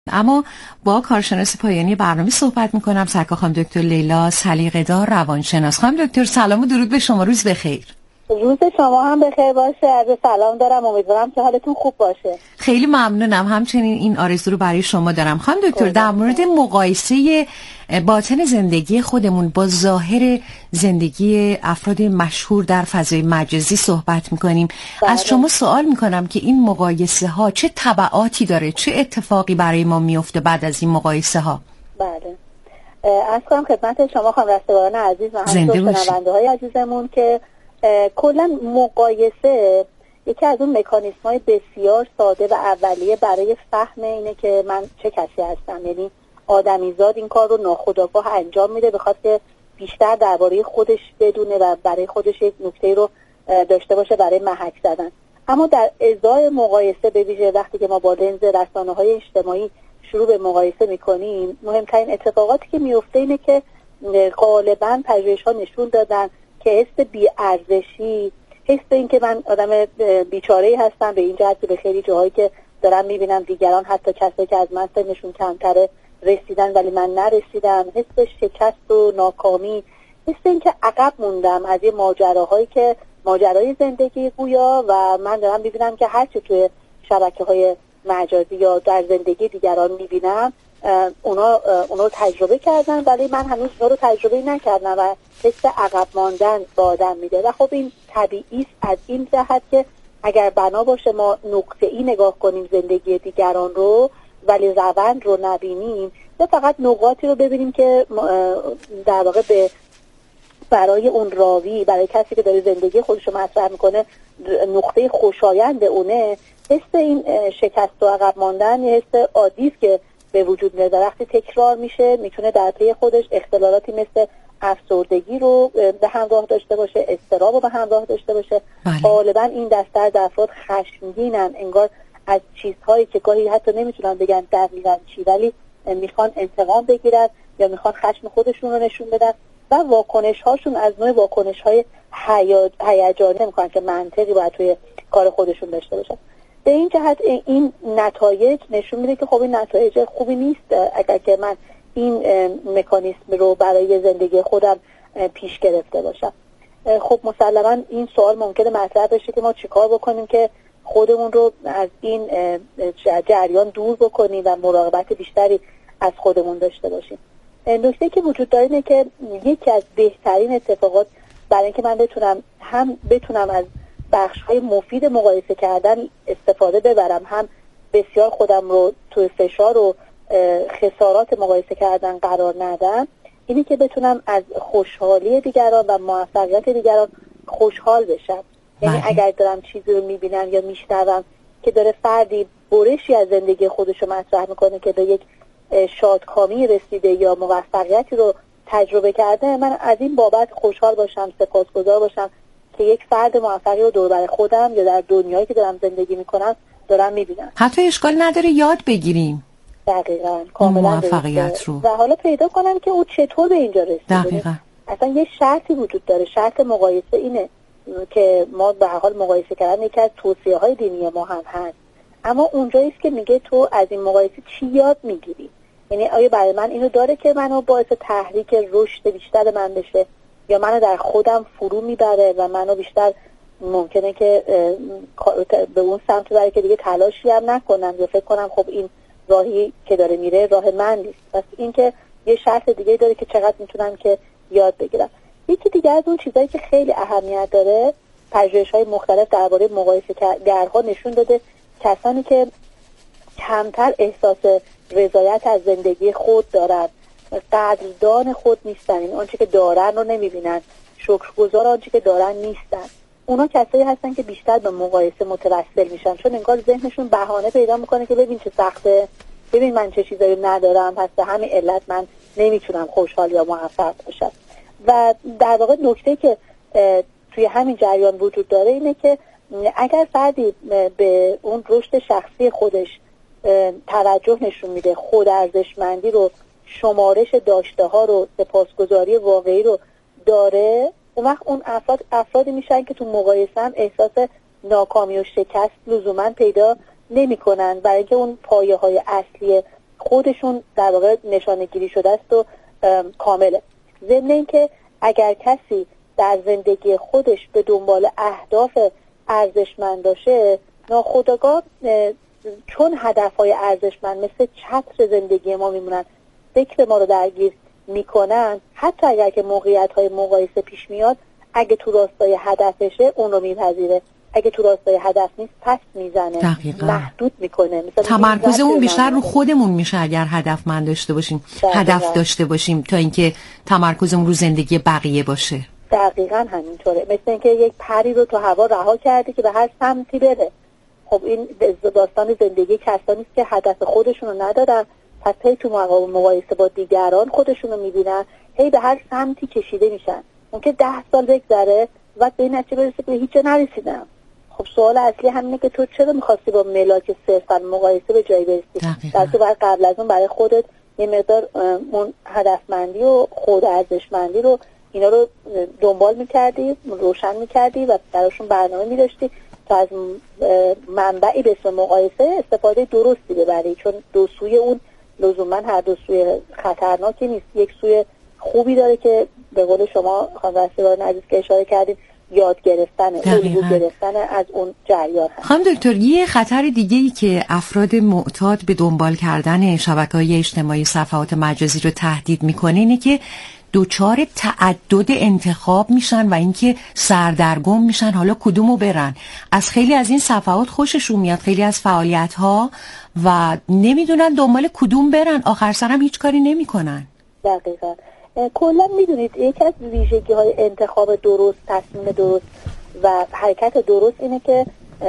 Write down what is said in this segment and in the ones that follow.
اما با کارشناس پایانی برنامه صحبت میکنم، سرکار خانم دکتر لیلا سلیقه‌دار روانشناس. خانم دکتر سلام و درود به شما، روز بخیر. روز شما هم بخیر باشه. عرض سلام دارم، امیدوارم که حالتون خوب باشه. خیلی ممنونم، همچنین این آرزو رو برای شما دارم. خانم دکتر، در مورد مقایسه باطن زندگی خودمون با ظاهر زندگی افراد مشهور در فضای مجازی صحبت میکنیم. از شما سوال میکنم که این مقایسه ها چه تبعاتی داره، چه اتفاقی برای ما میفته بعد از این مقایسه ها؟ بله، از کنم خدمت شما خانم رستگاران عزیز و همچنین شنونده های عزیزمون که کلا مقایسه یکی از اون مکانیسم های بسیار ساده و اولیه برای فهم اینه که من چه کسی هستم. یعنی آدمیزاد این کار رو ناخودآگاه انجام میده، بخواد که بیشتر درباره خودش بدونه و برای خودش یک نکته رو داشته باشه برای محک زدن. اما در ازای مقایسه، به ویژه وقتی که ما با لنز رسانه‌های اجتماعی شروع به مقایسه میکنیم، مهمترین اتفاقاتی که میفته اینه که غالباً پژوهش‌ها نشون دادن که حس بی‌ارزشی، حس این که من آدم بیچاره‌ای هستم، به این جهت که به خیلی جاهایی که دارم میبینم دیگران، حتی کسایی که از من سنشون کمتره، رسیدن ولی من نرسیدم، حس شکست و ناکامی، حس این که عقب موندم از یه ماجراهایی که ماجرای زندگی گویا و من دارم میبینم که هرچی توی شبکه‌های مجازی یا در زندگی دیگران میبینم اونا رو تجربه کردن ولی من هنوز اونا رو تجربه نکردم و حس عقب ماندن با آدم میده. و خب این طبیعی است از این جهت که اگر بنا باشه ما نقطه‌ای نگاه کنیم زندگی دیگران رو ولی روند رو نبینیم، یا فقط نقاطی رو ببینیم که در واقع برای اون راوی، برای کسی که داره زندگی خودش رو مطرح میکنه، نقطه خوشایند اونه، حس این شکست و عقب ماندن یه حس عادی است که به وجود میاد. وقتی تکرار میشه میتونه در پی خودش اختلالاتی مثل افسردگی رو به همراه داشته باشه، اضطراب رو به همراه داشته باشه. غالبا این دسته از افراد خشمگینن، انگار از چیزهایی که گاهی حتی نمیتونن بگن دقیقاً چی، ولی میخوان انتقام بگیرن یا میخوان خشم خودشون رو نشون بدن و واکنش هاشون از نوع واکنش های هیجانی نمیکنن که منطقی باید توی کار خودشون داشته باشن. به این جهت این نتایج نشون میده که خب این نتایج خوبی نیست اگر که من این مکانیسم رو برای زندگی خودم پیش گرفته باشم. خب مسلما این سوال ممکنه مطرح بشه که ما چیکار بکنیم که خودمون رو از این جریان دور بکنیم و مراقبت بیشتری از خودمون داشته باشیم. نکته که وجود داره اینه که یکی از بهترین اتفاقات برای اینکه من بتونم از بخش‌های مفید مقایسه کردن استفاده ببرم، هم بسیار خودم رو توی فشار و خسارات مقایسه کردن قرار ندم، اینی که بتونم از خوشحالی دیگران و موفقیت دیگران خوشحال بشم. یعنی اگر دارم چیزی رو میبینم یا میشنوم که داره فردی برشی از زندگی خودش رو مطرح میکنه که به یک شادکامی رسیده یا موفقیتی رو تجربه کرده، من از این بابت خوشحال باشم، سپاسگزار باشم که یک فرد موفقی رو دور بر خودم یا در دنیایی که دارم زندگی میکنم دارم میبینم. حتی اشکال نداره یاد بگیریم دقیقاً کاملا موفقیت رو و حالا پیدا کنم که او چطور به اینجا رسیده. دقیقاً اصلا یه شرطی وجود داره، شرط مقایسه اینه که ما به هر حال مقایسه کردن یکی از توصیه‌های دینی ما هم هست، اما اونجایی است که میگه تو از این مقایسه چی یاد میگیری. یعنی آیا برای من اینو داره که منو باعث تحریک رشد بیشتر من بشه یا منو در خودم فرو میبره و منو بیشتر ممکنه که به اون سمت بره که دیگه تلاشی هم نکنم یا فکر کنم خب این راهی که داره میره راه من نیست. پس این که یه شرط دیگه داره که چقدر میتونم که یاد بگیرم. یکی دیگه از اون چیزایی که خیلی اهمیت داره، پژوهش‌های مختلف درباره مقایسه گرها نشون داده کسانی که کمتر احساس رضایت از زندگی خود دارن، قدردان خود نیستن، این آنچه که دارن رو نمیبینن، شکرگزار آنچه که دارن نیستن، اونا کسایی هستن که بیشتر به مقایسه متوسل میشن، چون انگار ذهنشون بهانه پیدا میکنه که ببین چه سخته، ببین من چه چیزایی ندارم، پس به همین علت من نمیتونم خوشحال یا موفق باشم. و در واقع نکته که توی همین جریان وجود داره اینه که اگر فردی به اون رشد شخصی خودش توجه نشون میده، خود ارزشمندی رو، شمارش داشته ها رو، سپاسگزاری واقعی رو داره، اون وقت اون افرادی میشن که تو مقایسه هم احساس ناکامی و شکست لزوما پیدا نمی کنن، برای اینکه اون پایه های اصلی خودشون در واقع نشانه گیری شده است و کامله. ضمن اینکه اگر کسی در زندگی خودش به دنبال اهداف ارزشمند باشه، ناخودآگاه چون هدفهای ارزشمند مثل چتر زندگی ما میمونن، فکر ما رو درگیر میکنن، حتی اگر که موقعیت‌های مقایسه پیش میاد، اگه تو راستای هدفشه اون رو میپذیره، اگه تو راستای هدف نیست پس میزنه، محدود میکنه. تمرکزمون بیشتر رو خودمون میشه اگر هدفمند داشته باشیم، هدف داشته باشیم، تا اینکه تمرکزمون رو زندگی بقیه باشه. دقیقاً همینطوره. مثل اینکه یک پری رو تو هوا رها کردی که به هر سمتی بره. خب این داستان زندگی کسانی است که هدف خودشون رو ندارن، پس هی تو مقایسه با دیگران خودشون رو میبینن، هی به هر سمتی کشیده میشن. ممکن 10 سال بگذره و به این نتیجه برسه که هیچ جا نرسیدم. خب سوال اصلی همینه که تو چرا می‌خواستی با ملاک صرفاً مقایسه به جایی برسی؟ در تو باید قبل از اون برای خودت یه مقدار اون هدفمندی و خود ارزشمندی رو اینا رو دنبال می‌کردی، روشن می‌کردی و براشون برنامه می‌داشتی تا از منبعی به اسم مقایسه استفاده درستی ببری، چون دو سوی اون لزوما هر دو سوی خطرناکی نیست. یک سوی خوبی داره که به قول شما خانم رستگاران عزیز که اشاره کردید، یاد گرفتن، الگو گرفتن از اون جریان هست. خانم دکتر، یه خطر دیگه‌ای که افراد معتاد به دنبال کردن شبکه‌های اجتماعی، صفحات مجازی رو تهدید میکنه اینه که دوچار تعدد انتخاب میشن و اینکه سردرگم میشن حالا کدومو برن. از خیلی از این صفحات خوششون میاد، خیلی از فعالیت‌ها، و نمیدونن دنبال کدوم برن، آخر سرم هیچ کاری نمیکنن. دقیقاً. کلا میدونید یکی از ویژگی‌های انتخاب درست، تصمیم درست و حرکت درست اینه که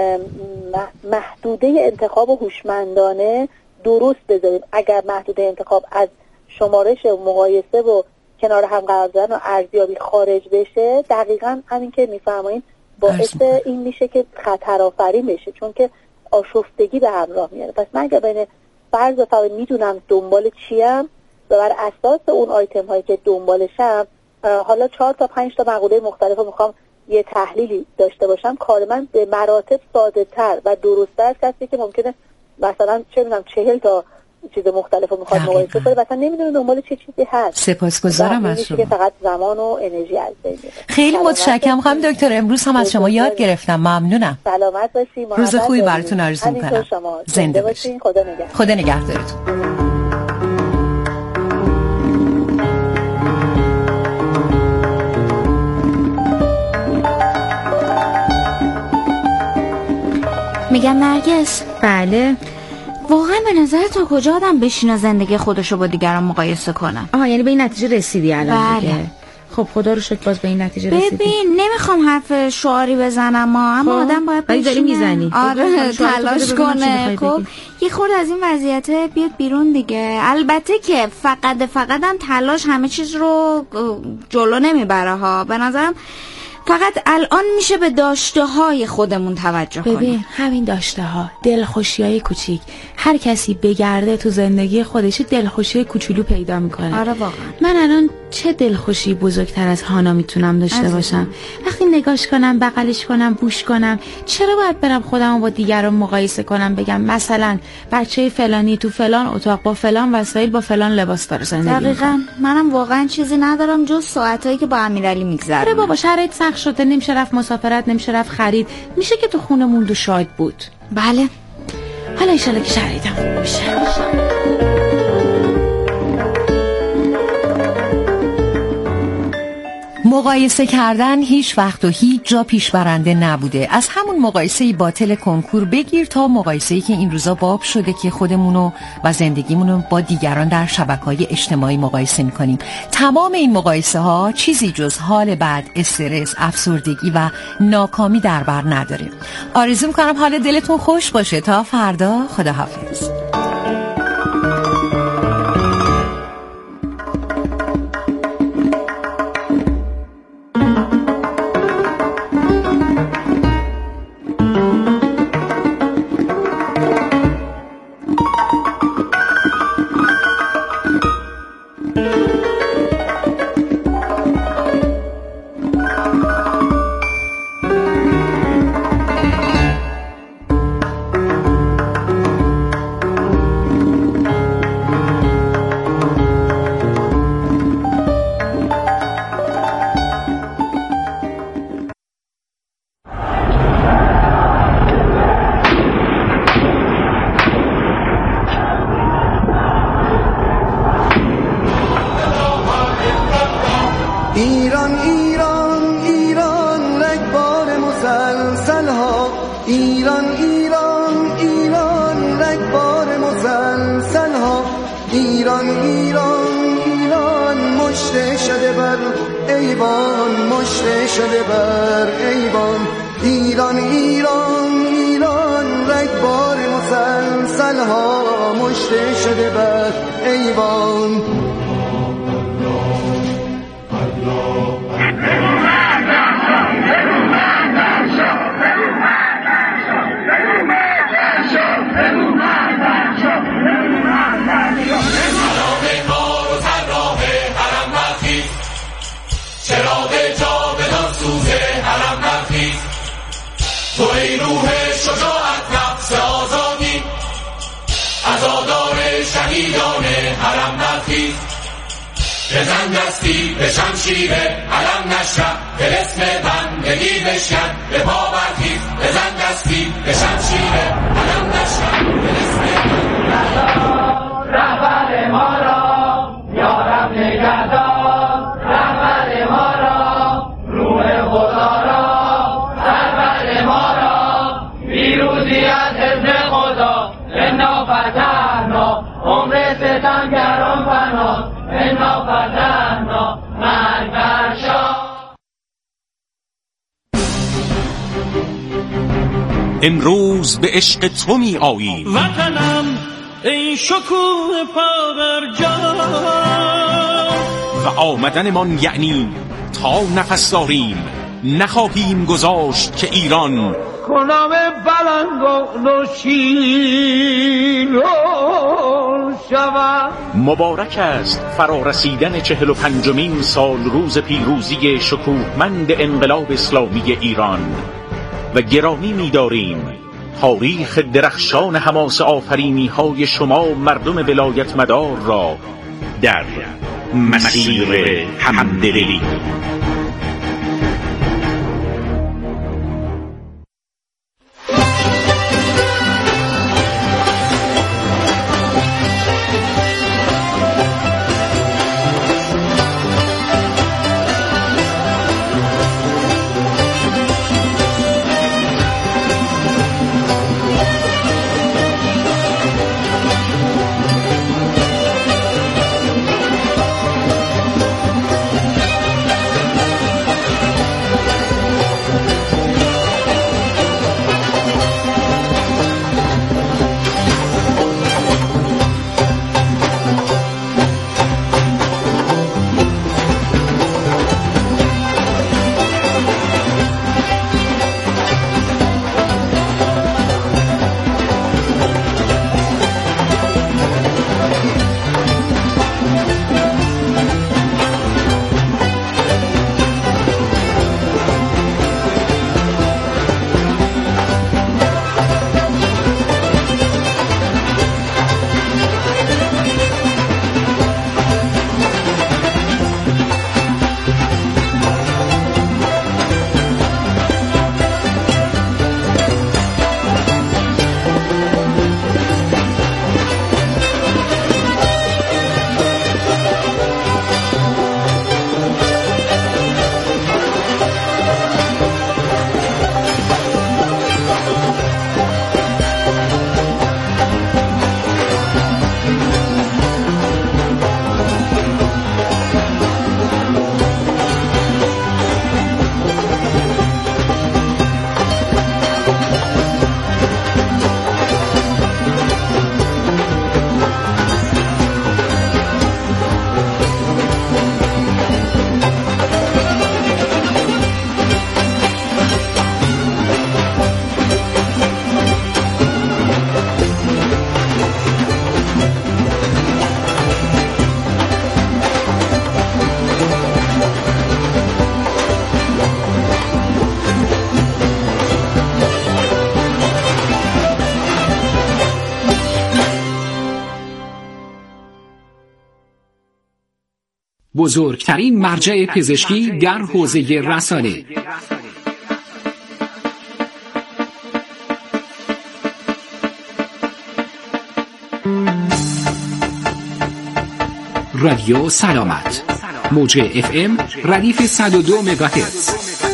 محدوده انتخاب هوشمندانه درست بذاریم. اگر محدوده انتخاب از شمارش و مقایسه و کنار هم قرار دادن و ارزیابی خارج بشه، دقیقاً همین که میفرمایید باعث این میشه که خطرآفرین بشه، چون که آشفتگی به همراه میاره. پس من اگر بین فرض و فقط میدونم دنبال چیم و بر اساس اون آیتم هایی که دنبالشم حالا 4 تا 5 تا مقوله مختلف رو میخوام یه تحلیلی داشته باشم، کار من به مراتب ساده تر و درست‌تر از کسی که ممکنه مثلا چه میدونم 40 تا چیز مختلف رو میخواد مقایسه کنه، مثلا نمیدونه دنبال چه چیزی هست. سپاسگزارم از شما. که فقط زمان و انرژی از بین میره. خیلی متشکرم خانم دکتر، امروز هم از شما یاد گرفتم. ممنونم. سلامت باشید. روز خوبی براتون آرزو می‌کنم. زنده باشین. خدا نگهدار. خدا نگهدارتون. میگم نرگس. بله. واقعا به نظر تا کجا آدم بشینه زندگی خودشو با دیگران مقایسه کنه؟ یعنی به این نتیجه رسیدی الان؟ بله. دیگه خب خدا رو شکر باز به این نتیجه رسیدی. ببین نمیخوام حرف شعاری بزنم اما آدم باید ولی داری میزنی. آره تلاش کنه. خب یه خورده از این وضعیت بیاد بیرون دیگه. البته که فقط هم تلاش همه چیز رو جلو نمیبره ها. به نظرم فقط الان میشه به داشته های خودمون توجه کنیم. ببین همین داشته ها، دلخوشی های کوچیک، هر کسی بگرده تو زندگی خودش دلخوشی کوچولو پیدا میکنه. آره واقعا. من الان چه دلخوشی بزرگتر از هانا میتونم داشته باشم؟ وقتی نگاش کنم، بغلش کنم، بوش کنم، چرا باید برم خودمو با دیگران مقایسه کنم، بگم مثلا بچه فلانی تو فلان اتاق با فلان وسایل با فلان لباس داره زندگی. دقیقاً. منم واقعا چیزی ندارم جز ساعتایی که با امیرعلی میگذرونم. آره بابا شرایط سخت شده، نمیشه رفت مسافرت، نمیشه رفت خرید، میشه که تو خونه موند و شاد بود. بله. حالا انشالله که شرایطم خوب میشه. مقایسه کردن هیچ وقت و هیچ جا پیش برنده نبوده. از همون مقایسه باطل کنکور بگیر تا مقایسه‌ای که این روزا باب شده که خودمونو و زندگیمونو با دیگران در شبکه‌های اجتماعی مقایسه می‌کنیم. تمام این مقایسه ها چیزی جز حال بد، استرس، افسردگی و ناکامی در بر نداره. آرزو می‌کنم حال دلتون خوش باشه. تا فردا، خداحافظ. ایران ایران ایران رگبار مسلسل ها، ایران ایران ایران رگبار مسلسل ها، ایران ایران ایران مشت شده بر ایوان، مشت شده بر ایوان، ایران ایران ایران رگبار مسلسل ها، مشت شده بر ایوان. تو ای روح شجاعت نفس آزادی، عزادار شهیدان حرم برخیز، بزن دستی به شمشیر علم نشکن، طلسم بندگی بشکن، به پا برخیز، بزن دستی به شمشیر علم نشکن، طلسم رهبر ما را یارب نگهدار، رهبر ما را روح خدا را، سرور ما را پیروزی از حزب خدا، انا فتحنا عمر ستمگران فنا، انا فتحنا مرگ بر شاه. امروز به عشق تو می آیی وطنم ای شکوه پابرجا، و آمدنمان یعنی تا نفس داریم نخواهیم گذاشت که ایران کنام بلند و نوشین شود. مبارک است فرارسیدن 45مین سال روز پیروزی شکوهمند انقلاب اسلامی ایران و گرامی می‌داریم تاریخ درخشان حماس آفرینی های شما مردم ولایت مدار را در مسیر همدلی. بزرگترین مرجع پزشکی در حوزه رسانه. رادیو سلامت، موج FM ردیف 102 مگاهرتز.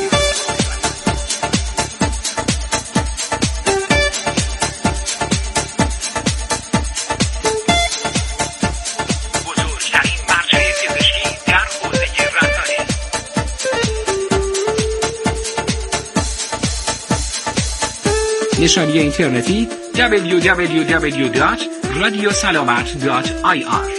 بزرگترین مرجع پزشکی در حوزه رسانه. نشانی اینترنتی www.radiosalamat.ir.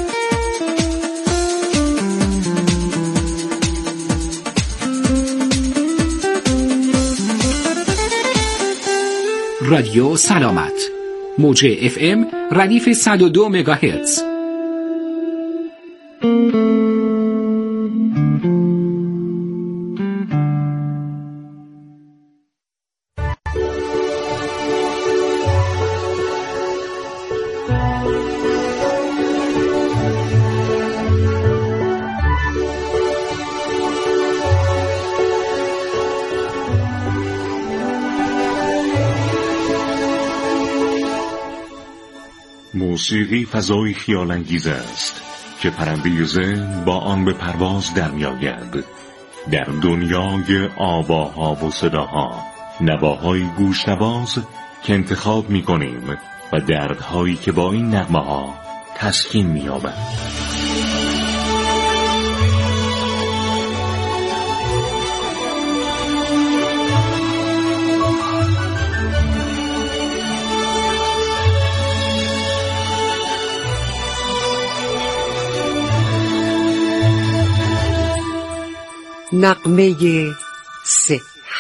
رادیو سلامت، موج FM ردیف 102 مگاهرتز. موسیقی فضای خیال انگیز است که پرنده ذهن با آن به پرواز در می آید. در دنیای آواها و صداها، نواهای گوشنواز که انتخاب می کنیم و دردهایی که با این نغمه ها تسکین می یابند. نغمه صحت.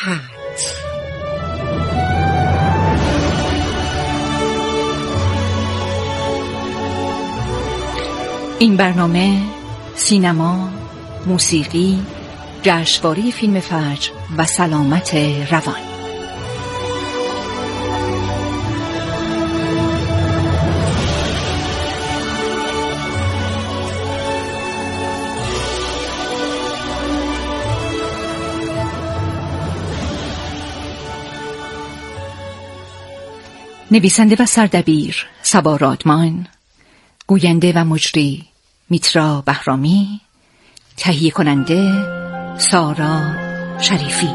این برنامه سینما، موسیقی، جشنواره فیلم فجر و سلامت روان. نویسنده و سردبیر صبا رادمان، گوینده و مجری میترا بهرامی، تهیه کننده سارا شریفی.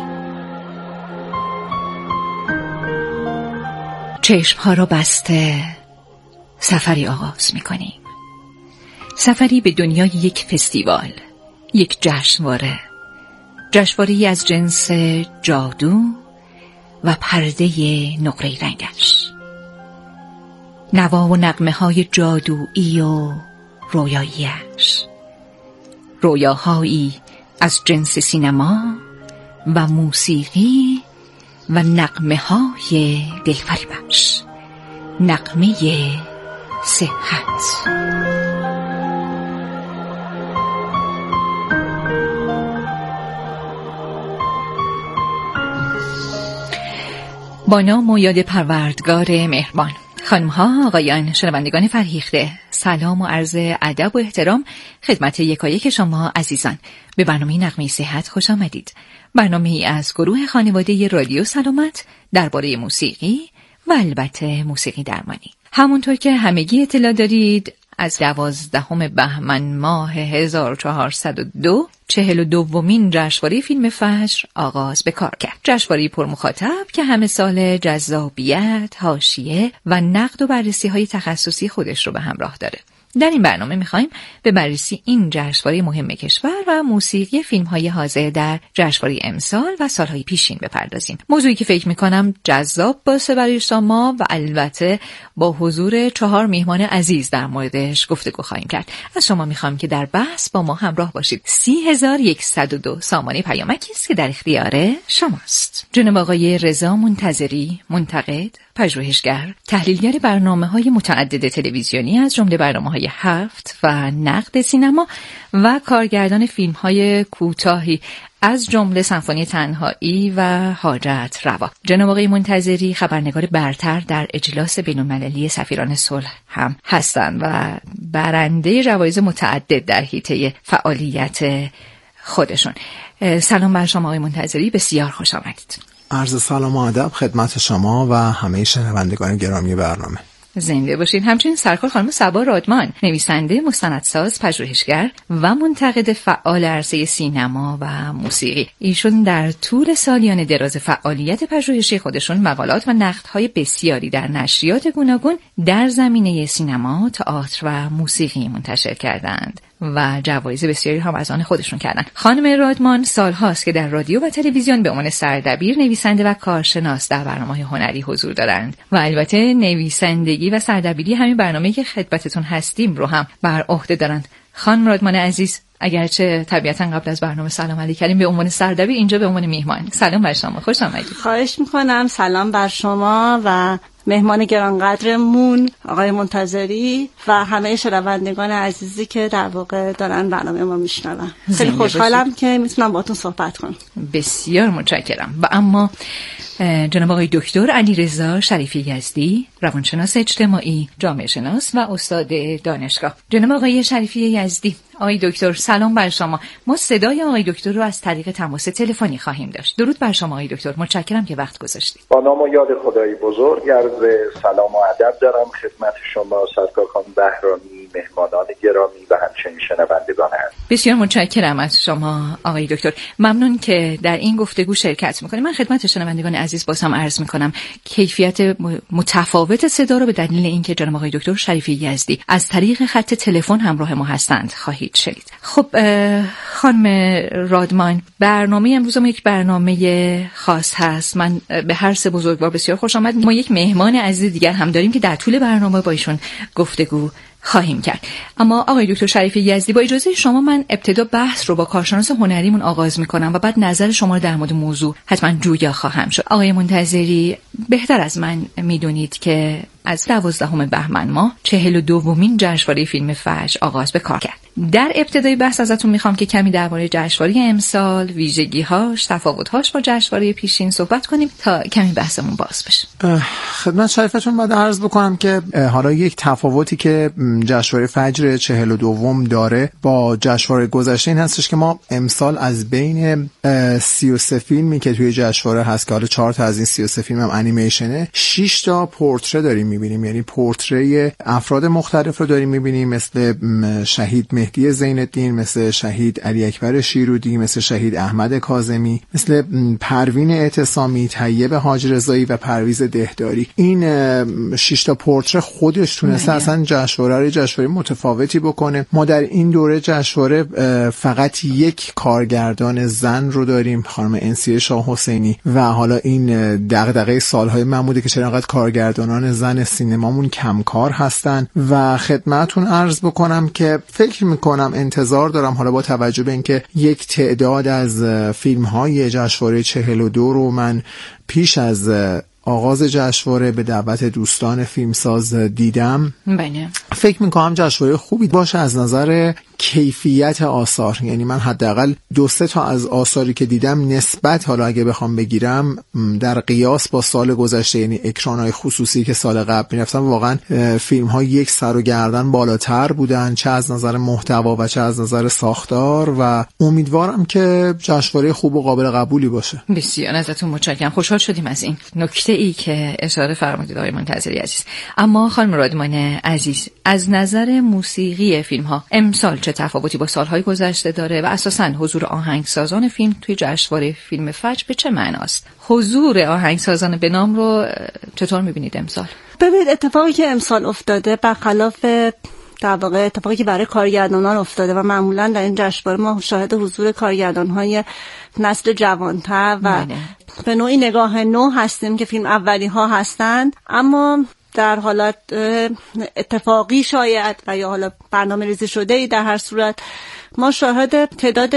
چشمها را بسته سفری آغاز می‌کنیم. سفری به دنیای یک فستیوال، یک جشنواره از جنس جادو و پرده نقره رنگش، نوا و نغمه های جادویی و رویاییش، رویاهایی از جنس سینما و موسیقی و نغمه های دلفریبش، نغمه صحت. با نام و یاد پروردگار مهربان. خانم‌ها، آقایان، شنوندگان فرهیخته، سلام و عرض ادب و احترام خدمت یکایک شما عزیزان. به برنامه نغمه صحت خوش آمدید. برنامه‌ای از گروه خانواده رادیو سلامت درباره موسیقی و البته موسیقی درمانی. همونطور که همگی اطلاع دارید، از 12 بهمن ماه 1402 42مین جشنواره فیلم فجر آغاز به کار کرد. جشنواره پرمخاطب که همه سال جذابیت، حاشیه و نقد و بررسی‌های تخصصی خودش رو به همراه داره. در این برنامه می‌خوایم به بررسی این جشنواره مهم کشور و موسیقی فیلم‌های حاضر در جشنواره امسال و سال‌های پیشین بپردازیم. موضوعی که فکر می‌کنم جذاب باشه برای شما و البته با حضور 4 میهمان عزیز در موردش گفتگو خواهیم کرد. از شما می‌خوام که در بحث با ما همراه باشید. 30102 سامانه پیامکی است که در اختیار شماست. جناب آقای رضا منتظری، منتقد، پژوهشگر، تحلیلگر برنامه‌های متعدد تلویزیونی از جمله برنامه‌های هفت و نقد سینما و کارگردان فیلم‌های کوتاهی از جمله سمفونی تنهایی و حاجت روا. جناب آقای منتظری خبرنگار برتر در اجلاس بین‌المللی سفیران صلح هم هستند و برنده جوایز متعدد در حیطه فعالیت خودشون. سلام بر شما آقای منتظری، بسیار خوش آمدید. عرض سلام و ادب خدمت شما و همه شنوندگان گرامی برنامه. زنده باشین. همچنین سرکار خانم صبا رادمان، نویسنده، مستندساز، پژوهشگر و منتقد فعال عرصه سینما و موسیقی. ایشون در طول سالیان دراز فعالیت پژوهشی خودشون مقالات و نقدهای بسیاری در نشریات گوناگون در زمینه سینما، تئاتر و موسیقی منتشر کردند و جوایز بسیاری هم از آن خودشون کردن. خانم رادمان سالهاست که در رادیو و تلویزیون به عنوان سردبیر، نویسنده و کارشناس در برنامه‌های هنری حضور دارند و البته نویسندگی و سردبیری همین برنامه‌ای که خدمتتون هستیم رو هم بر عهده دارند. خانم رادمان عزیز، اگرچه طبیعتا قبل از برنامه سلام علیک کردیم، به عنوان سردبیر اینجا به عنوان میهمان سلام بر شما، خوش آمدید. خواهش میکنم. سلام بر شما و مهمان گرانقدرمون آقای منتظری و همه شنوندگان عزیزی که در واقع دارن برنامه ما میشنون. خیلی خوشحالم که میتونم باهاتون صحبت کنم. بسیار متشکرم. و اما جناب آقای دکتر علیرضا شریفی یزدی، روانشناس اجتماعی، جامعه شناس و استاد دانشگاه. جناب آقای شریفی یزدی، آقای دکتر سلام بر شما. ما صدای آقای دکتر رو از طریق تماس تلفنی خواهیم داشت. درود بر شما آقای دکتر، متشکرم که وقت گذاشتید. با نام و یاد خدای بزرگ عرض سلام و ادب دارم خدمت شما سرکار خانم بهرامی، مهمانان گرامی و همچنین شنوندگان هست. بسیار متشکرم از شما آقای دکتر. ممنون که در این گفتگو شرکت میکنید. من خدمت شنوندگان عزیز بازم عرض میکنم کیفیت متفاوت صدا رو به دلیل اینکه جناب آقای دکتر شریفی یزدی از طریق خط تلفن همراه ما هستند خواهید شنید. خب خانم رادمان، برنامه امروز ما یک برنامه خاص هست. من به هر سه بزرگوار بسیار خوش آمد. ما یک مهمان عزیز دیگر هم داریم که در طول برنامه با ایشون گفتگو خواهیم کرد. اما آقای دکتر شریفی یزدی، با اجازه شما من ابتدا بحث رو با کارشناس هنریمون آغاز میکنم و بعد نظر شما رو در مورد موضوع حتما جویا خواهم شد. آقای منتظری، بهتر از من میدونید که از 12 بهمن ماه 42مین جشنواره فیلم فجر آغاز به کار کرد. در ابتدای بحث ازتون میخوام که کمی درباره جشنواره امسال، ویژگی‌هاش، تفاوت‌هاش با جشنواره پیشین صحبت کنیم تا کمی بحثمون باز بشه. خدمت شریفتون باید عرض بکنم که حالا یک تفاوتی که جشنواره فجر 42 داره با جشنواره گذشته این هستش که ما امسال از بین 33 فیلمی که توی جشنواره هست که حالا 4 تا از این 33 فیلم هم انیمیشنه، 6 تا پورتره داریم می‌بینیم. یعنی پورتره افراد مختلف رو داریم می‌بینیم، مثل شهید مهدی زین‌الدین، مثل شهید علی اکبر شیرودی، مثل شهید احمد کاظمی، مثل پروین اعتصامی، طیب حاج رضایی و پرویز دهداری. این 6 تا پورتره خودش تونسته اصلا جشنواره متفاوتی بکنه. ما در این دوره جشنواره فقط یک کارگردان زن رو داریم، خانم انسیه شاه حسینی، و حالا این دغدغه سالهای من بوده که چرا انقدر کارگردانان زن سینمامون کم کار هستن. و خدمتتون عرض بکنم که فکر میکنم انتظار دارم حالا با توجه به اینکه یک تعداد از فیلم‌های جشنواره 42 رو من پیش از آغاز جشنواره به دعوت دوستان فیلمساز دیدم، فکر میکنم جشنواره خوبی باشه از نظر کیفیت آثار. یعنی من حداقل 2-3 تا از آثاری که دیدم نسبت، حالا اگه بخوام بگیرم در قیاس با سال گذشته، یعنی اکران‌های خصوصی که سال قبل می‌رفتم، واقعا فیلم‌ها یک سر و گردن بالاتر بودن، چه از نظر محتوا و چه از نظر ساختار، و امیدوارم که جشنواره خوب و قابل قبولی باشه. بسیار ازتون متشکرم. خوشحال شدیم از این نکته‌ای که اشاره فرمودید آقای منتظری عزیز. اما خانم رادمان عزیز، از نظر موسیقی فیلم‌ها امسال چه تفاوتی با سالهای گذشته داره و اساساً حضور آهنگسازان فیلم توی جشنواره فیلم فجر به چه معناست؟ حضور آهنگسازان به نام رو چطور می‌بینید امسال؟ ببینید، اتفاقی که امسال افتاده برخلاف در واقع اتفاقی که برای کارگردانان افتاده و معمولاً در این جشنواره ما شاهد حضور کارگردان‌های نسل جوان‌تر و به نوعی نگاه نو هستیم که فیلم اولی‌ها هستند، اما در حالت اتفاقی شاید و یا حالا برنامه ریزی شده ای در هر صورت ما شاهد تعداد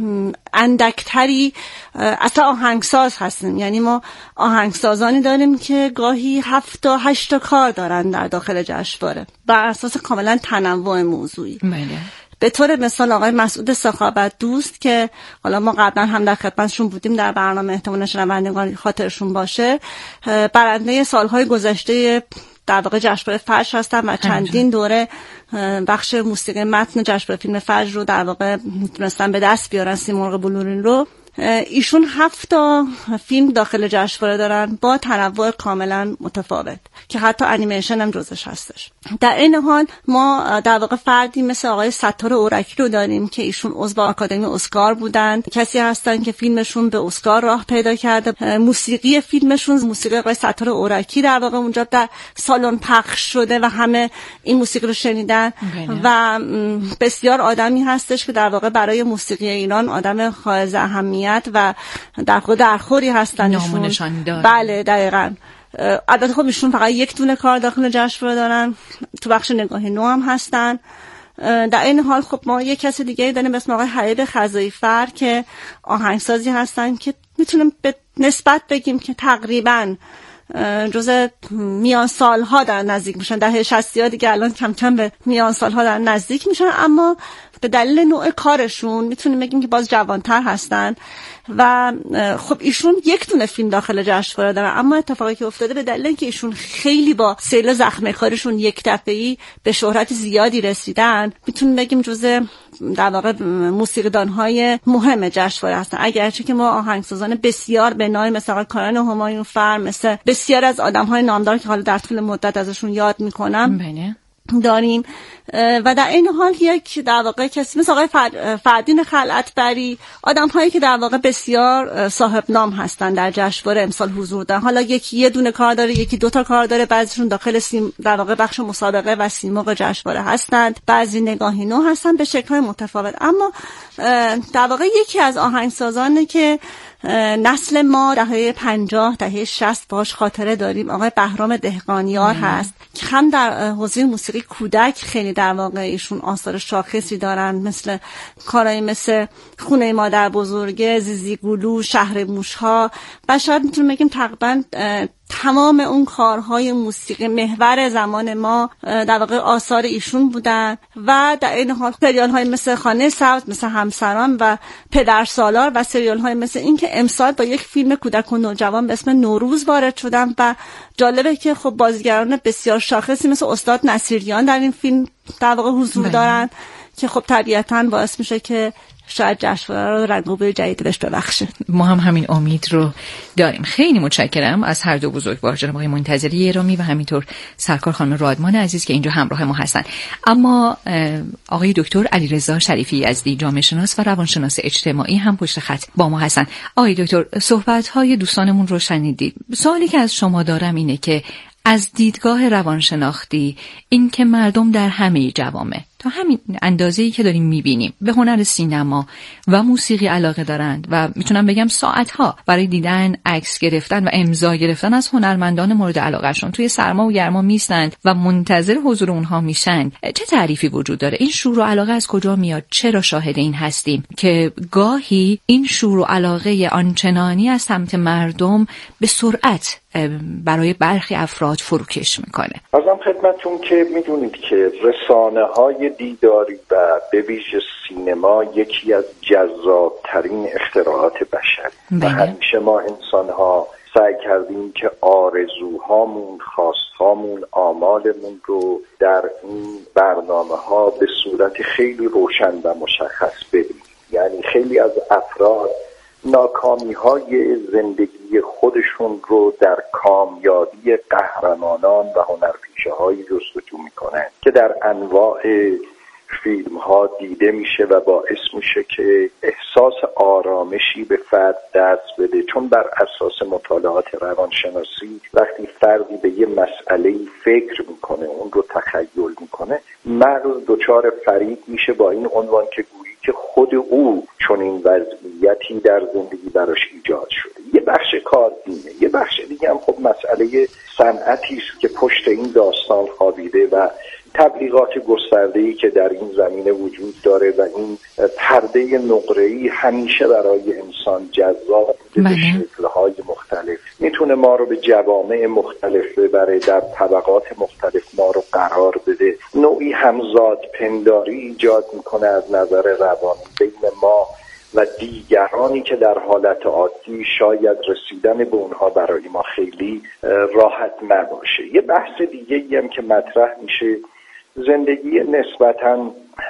اندکتری اصلا آهنگساز هستیم. یعنی ما آهنگسازانی داریم که گاهی 7 تا 8 تا کار دارن در داخل جشنواره بر اساس کاملا تنوع موضوعی. به طور مثال آقای مسعود سخاوت دوست که حالا ما قبلا هم در خدمتشون بودیم در برنامه، احتمالاً شنوندگان خاطرشون باشه، برنده سالهای گذشته در واقع جشنواره فجر هستن و چندین دوره بخش موسیقی متن جشنواره فیلم فجر رو در واقع میتونستن به دست بیارن، سیمرغ بلورین رو. ایشون 7 تا فیلم داخل جشنواره دارن با تنوع کاملا متفاوت. که حتی انیمیشن هم جزش هستش. در این حال ما در واقع فردی مثل آقای ستار اورکی رو داریم که ایشون عضو آکادمی اسکار بودند، کسی هستن که فیلمشون به اسکار راه پیدا کرده. موسیقی فیلمشون موسیقی آقای ستار اورکی در واقع اونجا در سالن پخش شده و همه این موسیقی رو شنیدن و بسیار آدمی هستش که در واقع برای موسیقی ایران آدم حائز اهمیت و درخوری هستن. نامونشان داره. بله دقیقاً. البته خب ایشون فقط یک دونه کار داخل جشنواره دارن، تو بخش نگاه نو هم هستن. در این حال خب ما یک کسی دیگه داریم به اسم آقای حبیب خزایی‌فر که آهنگسازی هستن که میتونیم به نسبت بگیم که تقریباً جزء میان سالها در نزدیک میشن، دهه 60 دیگه الان کم کم به میان سالها در نزدیک میشن، اما به دلیل نوع کارشون میتونیم بگیم که باز جوانتر هستن و خب ایشون یک دونه فیلم داخل جشنواره دارن، اما اتفاقی که افتاده به دلیل اینکه ایشون خیلی با سیل زخمه کارشون یک دفعه‌ای به شهرت زیادی رسیدن، میتونیم بگیم جزء در واقع موسیقیدان‌های مهم جشنواره هستن. اگرچه که ما آهنگسازان بسیار به نام مثل آقای کارن همایونفر، مثل بسیار از آدم‌های نامدار که حالا در طول مدت ازشون یاد میکنم داریم و در این حال یک در واقع کسی مثل آقای فردین خلعتبری، آدم هایی که در واقع بسیار صاحب نام هستن در جشنواره امسال حضور دارن. حالا یکی یه دونه کار داره، یکی دوتا کار داره، بعضیشون داخل در واقع بخش مسابقه و سیمرغ جشنواره هستند، بعضی نگاهی نو هستن به شکل متفاوت. اما در واقع یکی از آهنگسازانی که نسل ما دهه 50 دهه 60 باش خاطره داریم آقای بهرام دهقانیار هست که هم در حوزه موسیقی کودک خیلی در واقع ایشون آثار شاخصی دارن، مثل کارهایی مثل خونه مادر بزرگه، زیزی گلو، شهر موشها و شاید میتونیم بگیم تقریبا تمام اون کارهای موسیقی محور زمان ما در واقع آثار ایشون بودن و در این حال سریال های مثل خانه سبز، مثل همسران و پدر سالار و سریال های مثل این که امسال با یک فیلم کودک و نوجوان به اسم نوروز وارد شدن و جالبه که خب بازیگران بسیار شاخصی مثل استاد نصیریان در این فیلم در واقع حضور دارن که خب طبیعتاً باعث میشه که شاید جشنواره رو رنگ و بوی جدید بهش ببخشه. ما هم همین امید رو داریم. خیلی متشکرم از هر دو بزرگوار، جناب آقای منتظری ارامی و همینطور سرکار خانم رادمان عزیز که اینجا همراه ما هستن. اما آقای دکتر علیرضا شریفی یزدی، جامعه شناس و روانشناس اجتماعی هم پشت خط با ما هستن. آقای دکتر، صحبت‌های دوستانمون رو شنیدید. سوالی که از شما دارم اینه که از دیدگاه روانشناختی این که مردم در همه جوامع تا همین اندازه‌ای که داریم می‌بینیم به هنر سینما و موسیقی علاقه دارند و میتونم بگم ساعت‌ها برای دیدن، عکس گرفتن و امضا گرفتن از هنرمندان مورد علاقه‌شون توی سرما و گرما میستند و منتظر حضور اونها میشن، چه تعریفی وجود داره؟ این شور و علاقه از کجا میاد؟ چرا شاهد این هستیم که گاهی این شور و علاقه آنچنانی از سمت مردم به سرعت برای برخی افراد فروکش میکنه؟ ازم خدمتتون که میدونید که رسانه‌های دیداری و به ویژه سینما یکی از جذابترین اختراعات بشر و همیشه ما انسان‌ها سعی کردیم که آرزوهامون، خواستهامون، آمالمون رو در این برنامه‌ها به صورت خیلی روشن و مشخص ببینیم. یعنی خیلی از افراد ناکامی‌های زندگی خودشون رو در کامیابی قهرمانان و هنرپیشه‌هایی جستجو می‌کنن که در انواع فیلم‌ها دیده میشه و باعث میشه که احساس آرامشی به فرد دست بده، چون بر اساس مطالعات روانشناسی وقتی فردی به یه مسئله فکر میکنه، اون رو تخیل میکنه، مغز دچار فریب میشه با این عنوان که گویی که خود او چون این وضعیتی در زندگی براش ایجاد شده. یه بخش کار اینه، یه بخش دیگه هم خب مسئله صنعتی است که پشت این داستان خوابیده و تبلیغات گسترده‌ای که در این زمینه وجود داره و این پرده نقره‌ای همیشه برای انسان جذاب بوده به شکل‌های مختلف. میتونه ما رو به جوامع مختلف ببره، در طبقات مختلف ما رو قرار بده، نوعی همزاد پنداری ایجاد میکنه از نظر روانی بین ما و دیگرانی که در حالت عادی شاید رسیدن به اونها برای ما خیلی راحت نباشه. یه بحث دیگه‌ای هم که مطرح میشه، زندگی نسبتاً